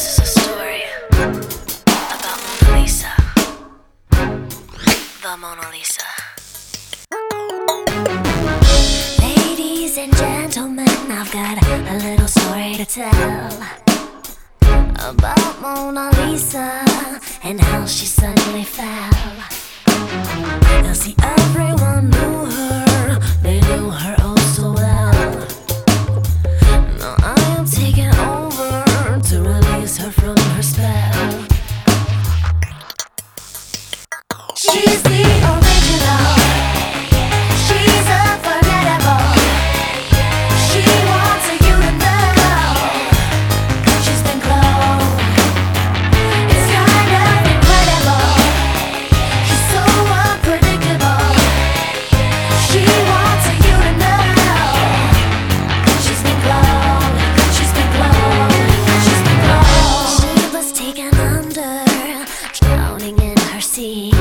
This is a story about Mona Lisa. The Mona Lisa. Ladies and gentlemen, I've got a little story to tell about Mona Lisa and how she suddenly fell. Now see, everyone knew her, they knew her oh so well. Now I am taking over to release her from her spell. She's the original, she's unforgettable. She wants you to know she's been cloned. It's kind of incredible, she's so unpredictable. She wants you to know she's been cloned, she's been cloned, she's been cloned. She was taken under, drowning in her sea,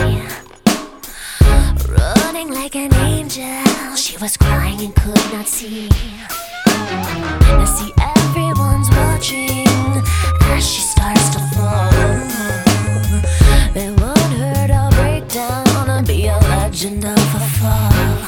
running like an angel, she was crying and could not see. Now see, everyone's watching as she starts to fall. They want her to break down and be a legend of a fall.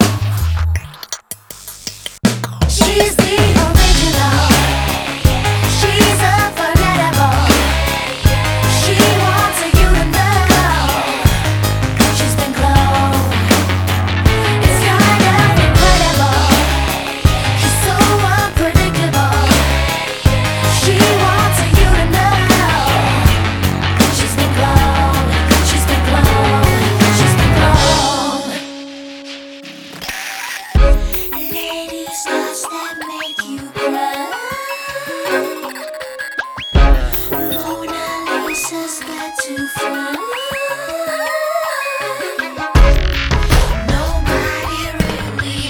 She's the original, she's unforgettable. She wants you to know she's been cloned. It's kind of incredible, she's so unpredictable. She wants you to know she's been cloned, she's been cloned, she's been cloned. Ladies, does that make you cry? Mona Lisa's got to fly. Nobody really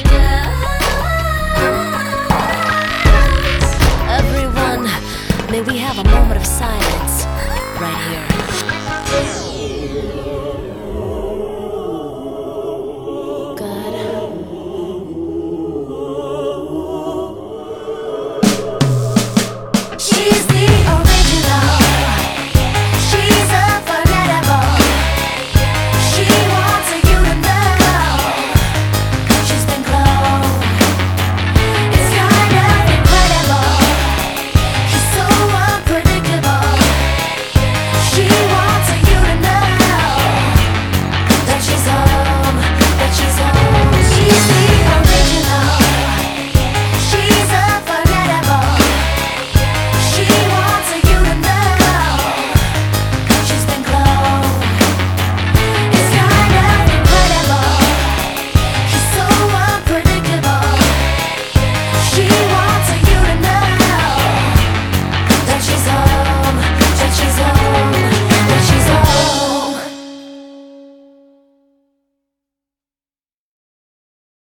does. Everyone, may we have a moment of silence.